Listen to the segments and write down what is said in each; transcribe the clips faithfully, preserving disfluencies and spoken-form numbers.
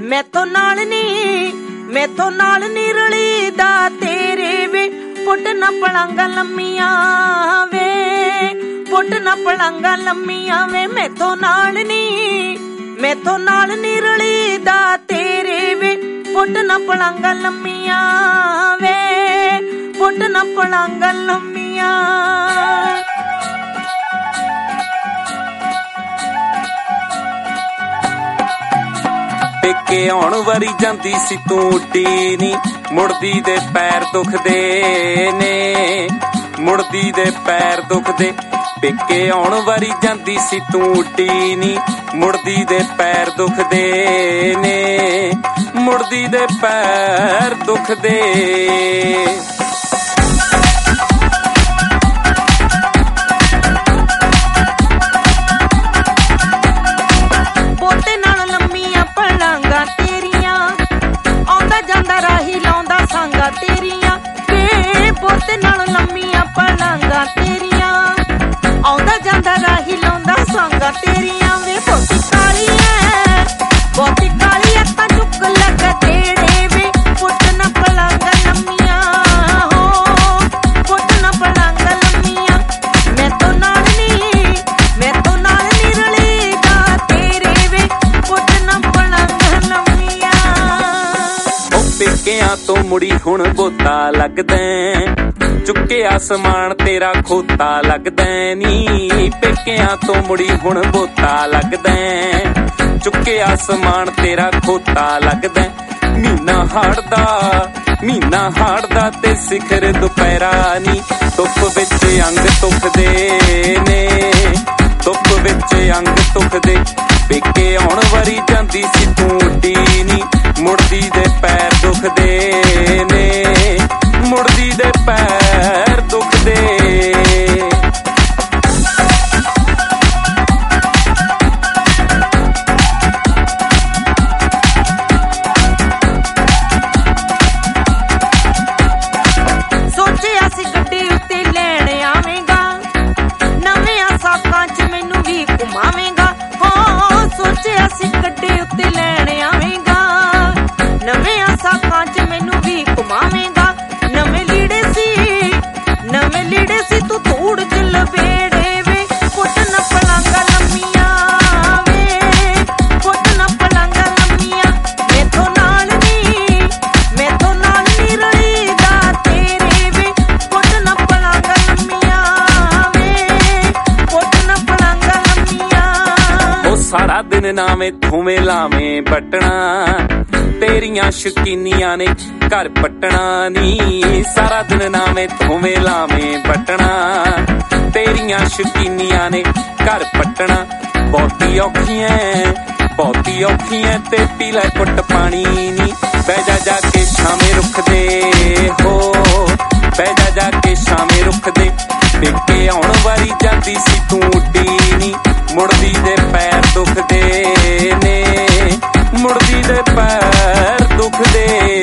ਮੈਥੋਂ ਨਾਲ ਨੀ ਮੈਥੋਂ ਨਾਲ ਨੀ ਰਲੀਦਾ ਤੇਰੇ ਵੇ ਪੁੱਟ ਨਾ ਪਲਾਂਗਾ ਲੰਮੀਆਂ ਵੇ ਪੁੱਟ ਨਾ ਪਲਾਂਗਾ ਲੰਮੀਆਂ ਵੇ ਮੈਥੋਂ ਨਾਲ ਨੀ ਮੈਥੋਂ ਨਾਲ ਨੀ ਰਲੀਦਾ ਤੇਰੇ ਵੇ ਪੁੱਟ ਨਾ ਪਲਾਂਗਾ ਲੰਮੀਆਂ ਵੇ ਪੁੱਟ ਨਾ ਪਲਾਂਗਾ ਲੰਮੀਆਂ। ਪੇਕੇ ਆਉਣ ਵਾਰੀ ਜਾਂਦੀ ਸੀ ਤੂੰ ਉੱਡੀ ਨੀ ਮੁੜਦੀ ਦੇ ਪੈਰ ਦੁਖਦੇ ਨੇ ਮੁੜਦੀ ਦੇ ਪੈਰ ਦੁਖਦੇ ਪੇਕੇ ਆਉਣ ਵਾਰੀ ਜਾਂਦੀ ਸੀ ਤੂੰ ਉੱਡੀ ਨੀ ਮੁੜਦੀ ਦੇ ਪੈਰ ਦੁਖਦੇ ਨੇ ਮੁੜਦੀ ਦੇ ਪੈਰ ਦੁਖਦੇ। ਤੇਰੀਆਂ ਵੇ ਬੋਤੇ ਨਾਲ ਲੰਮੀਆਂ ਪਲਾਂਗਾ ਤੇਰੀਆਂ ਆਉਂਦਾ ਜਾਂਦਾ ਰਾਹੀ ਲਾਉਂਦਾ ਸੰਗਾ ਤੇਰੀਆਂ ਵੇ ਬੋਤੀ ਕਾਲੀ ਐ ਬੋਤੀ ਕਾਲੀ ਐ ਤਾਂ ਚੁੱਕ ਲੱਗ ਤੇੜੇ ਵੇ ਪੁੱਟ ਨਾ ਪਲਾਂਗਾ ਲੰਮੀਆਂ ਹੋ ਪੁੱਟ ਨਾ ਪਲਾਂਗਾ ਲੰਮੀਆਂ ਮੈਥੋਂ ਨਾਲ ਨੀ ਮੈਥੋਂ ਨਾਲ ਨੀ ਰਲੀਦਾ ਤੇਰੇ ਵੇ ਪੁੱਟ ਨਾ ਪਲਾਂਗਾ ਲੰਮੀਆਂ। ਉਹ ਪੇਕਿਆਂ ਤੋਂ ਮੁੜੀ ਹੁਣ ਬੋਤਾ ਲੱਗਦਾ ਚੁੱਕਿਆ ਸਮਾਨ ਤੇਰਾ ਖੋਤਾ ਲੱਗਦਾ ਨੀ ਪੇਕਿਆਂ ਤੋਂ ਮੁੜੀ ਹੁਣ ਬੋਤਾ ਲੱਗਦਾ ਚੁੱਕਿਆ ਸਮਾਨ ਤੇਰਾ ਖੋਤਾ ਲੱਗਦਾ। ਮਹੀਨਾ ਹਾੜਦਾ ਮਹੀਨਾ ਹਾੜਦਾ ਤੇ ਸਿਖਰ ਦੁਪਹਿਰਾ ਨੀ ਧੁੱਪ ਵਿੱਚ ਅੰਗ ਧੁਖਦੇ ਨੇ ਧੁੱਪ ਵਿੱਚ ਅੰਗ ਧੁਖਦੇ ਪੇਕੇ ਆਉਣ ਵਾਰੀ ਜਾਂਦੀ ਸੀ ਤੂੰ ਉੱਡੀ ਨੀ ਮੁੜਦੀ ਦੇ ਪੈਰ ਦੁਖਦੇ ਨੇ ਮੁੜਦੀ ਦੇ ਪੈਰ ਦੁਖਦੇ। ਸੋਚਿਆ ਸੀ ਗੱਡੀ ਉੱਤੇ ਲੈਣ ਆਵੇਂਗਾ ਨਵੇਂ ਸਾਕਾਂ ਚ ਮੈਨੂੰ ਵੀ ਘੁਮਾਵੇਂਗਾ ਹੋ ਸੋਚਿਆ ਸੀ ਗੱਡੀ ਉੱਤੇ ਲੈਣ ਆਵੇਂਗਾ ਨਵੇਂ ਸਾਕਾਂ ਚ ਮੈਨੂੰ ਵੀ ਘੁਮਾਵੇਂਗਾ ਨਵੇਂ ਲੀੜੇ ਸੀ ਨਵੇਂ ਲੀੜੇ ਸੀ ਤੂੰ ਧੂੜ ਚ ਲਵੇੜੇ ਵੇ ਪੁੱਟ ਨਾ ਪਲਾਂਗਾ ਲੰਮੀਆਂ ਵੇ ਪੁੱਟ ਨਾ ਪਲਾਂਗਾ ਲੰਮੀਆਂ ਮੈਥੋਂ ਨਾਲ ਨੀ ਮੈਥੋਂ ਨਾਲ ਨੀ ਰਲੀਦਾ ਤੇਰੇ ਵੇ ਪੁੱਟ ਨਾ ਪਲਾਂਗਾ ਲੰਮੀਆਂ ਵੇ ਪੁੱਟ ਨਾ ਪਲਾਂਗਾ ਲੰਮੀਆਂ। ਉਹ ਸਾਰਾ ਦਿਨ ਨਾਵੇਂ ਥੂਵੇਂ ਲਾਵੇਂ ਬਟਣਾ ਤੇਰੀਆਂ ਸ਼ਕੀਨੀਆਂ ਨੇ ਘਰ ਪੱਟਣਾ ਨੀ ਸਾਰਾ ਦਿਨ ਨਾਵੇਂ ਥੋਵੇਂ ਲਾਵੇਂ ਬਟਣਾ ਤੇਰੀਆਂ ਸ਼ਕੀਨੀਆਂ ਨੇ ਘਰ ਪੱਟਣਾ। ਬਹੁਤੀ ਔਖੀਆਂ ਬਹੁਤੀ ਔਖੀਆਂ ਤੇ ਪੀ ਲੈ ਘੁੱਟ ਪਾਣੀ ਨੀ ਬਹਿ ਜਾ ਜਾ ਕੇ ਛਾਵੇਂ ਰੁੱਖ ਦੇ ਹੋ ਬਹਿ ਜਾ ਜਾ ਕੇ ਛਾਵੇਂ ਰੁੱਖ ਦੇ ਪੇਕੇ ਆਉਣ ਵਾਰੀ ਜਾਂਦੀ ਸੀ ਤੂੰ ਉੱਡੀ ਨੀ ਮੁੜਦੀ ਦੇ ਪੈਰ ਦੁਖਦੇ ਨੇ ਮੁੜਦੀ ਦੇ ਪੈਰ ਦੁਖਦੇ।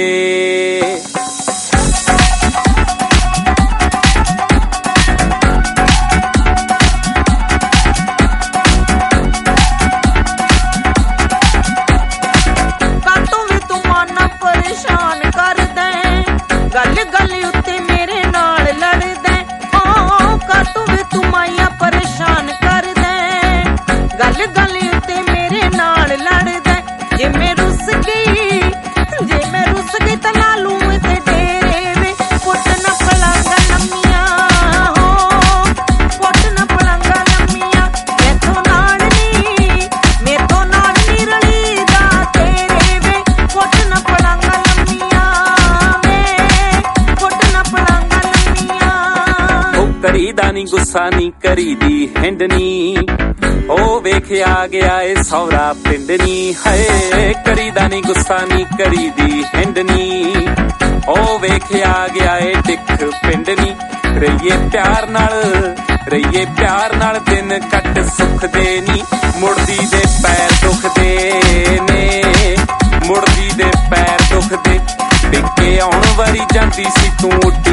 ਕਾਤੋਂ ਵੀ ਤੂੰ ਮਨ ਪਰੇਸ਼ਾਨ ਕਰਦਾ ਗੱਲ ਗੱਲ ਉੱਤੇ ਮੇਰੇ ਨਾਲ ਲੜਦਾ ਓ ਕਾਤੋਂ ਵੀ ਤੂੰ ਮਾਇਆ ਪਰੇਸ਼ਾਨ ਕਰਦਾ ਗੱਲ ਗੱਲ ਉੱਤੇ ਮੇਰੇ ਨਾਲ ਲੜਦਾ ਜੇ ਮੈਂ ਰੁੱਸ ਗਈ ਜੇ ਮੈਂ ਰੁੱਸ ਗਈ ਤਾਂ ਲਾ ਲੂੰ ਤੇ ਡੇਰੇ ਵੇ ਪੁੱਟ ਨਾ ਪਲਾਂਗਾ ਲੰਮੀਆਂ ਹੋ ਪੁੱਟ ਨਾ ਪਲਾਂਗਾ ਲੰਮੀਆਂ ਮੈਥੋਂ ਨਾਲ ਨੀ ਮੈਥੋਂ ਨਾਲ ਨੀ ਰਲੀਦਾ ਤੇਰੇ ਵੇ ਪੁੱਟ ਨਾ ਪਲਾਂਗਾ ਲੰਮੀਆਂ ਵੇ ਪੁੱਟ ਨਾ ਪਲਾਂਗਾ ਲੰਮੀਆਂ। ਉਹ ਕਰੀਦਾ ਨੀ ਗੁੱਸਾ ਨੀ ਕਰੀਦੀ ਹਿੰਡ ਨੀ ਉਹ ਵੇਖਿਆ ਗਿਆ ਏ ਸੌਰਾ ਪਿੰਡ ਨੀ ਹਏ ਕਰੀਦਾ ਨੀ ਗੁੱਸਾ ਨੀ ਕਰੀਦੀ ਹਿੰਡ ਨੀ ਉਹ ਵੇਖਿਆ ਗਿਆ ਏ ਟਿੱਖ ਪਿੰਡ ਨੀ ਰਹੀਏ ਪਿਆਰ ਨਾਲ ਰਹੀਏ ਪਿਆਰ ਨਾਲ ਦਿਨ ਕੱਟ ਸੁੱਖ ਦੇ ਨੀ ਮੁੜਦੀ ਦੇ ਪੈਰ ਦੁਖਦੇ ਨੇ ਮੁੜਦੀ ਦੇ ਪੈਰ ਦੁਖਦੇ ਪੇਕੇ ਆਉਣ ਵਾਰੀ ਜਾਂਦੀ ਸੀ ਤੂੰ